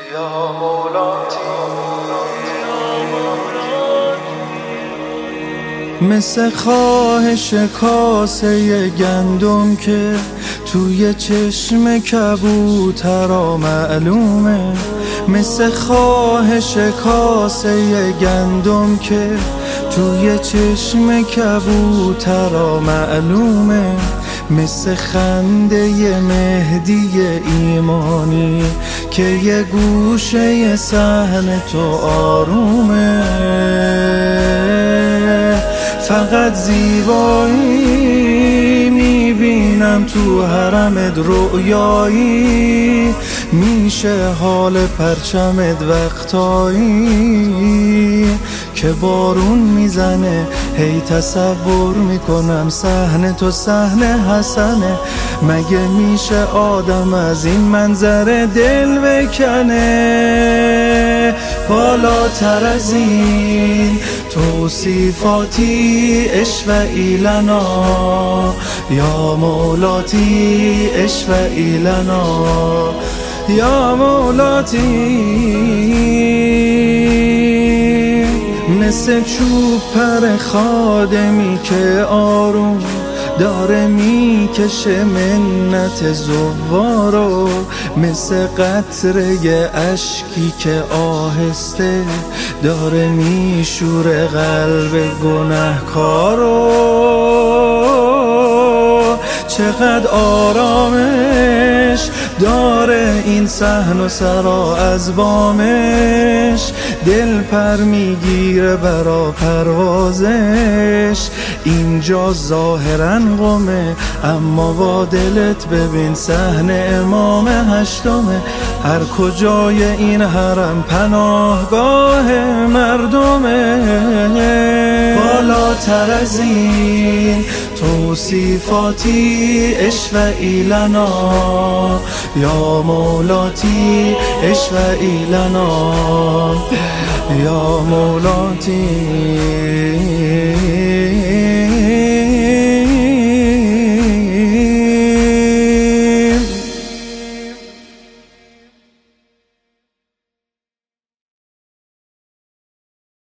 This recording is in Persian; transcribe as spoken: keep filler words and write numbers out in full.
یا مولاتی مثل خواهش کاسه گندم که توی چشم کبوترا معلومه، مثل خواهش کاسه گندم که توی چشم کبوترا معلومه، مثل خنده مهدی ایمانی که یه گوشه صحن تو آرومه. فقط زیبایی میبینم تو حرمت رؤیایی، میشه حال پرچمت وقتایی که بارون میزنه، هی تصور میکنم صحنه تو صحنه حسنه. مگه میشه آدم از این منظره دل بکنه؟ بالاتر از این توصیفاتی اشفعی لنا یا مولاتی، اشفعی لنا یا مولاتی. مثل چوب پر خادمی که آروم داره میکشه منت زوارو، مثل قطره اشکی که آهسته داره میشوره قلب گنهکارو. چقدر آرامش داره این صحن و سرا از بامش، دل پر میگیره برا پروازش. اینجا ظاهرا قمه اما با دلت ببین صحن امام هشتمه. هر کجای این حرم پناهگاه مردمه. بالاتر از این توصیفاتی اشفعی لنا یا مولاتی، اشفعی لنا یا مولاتی.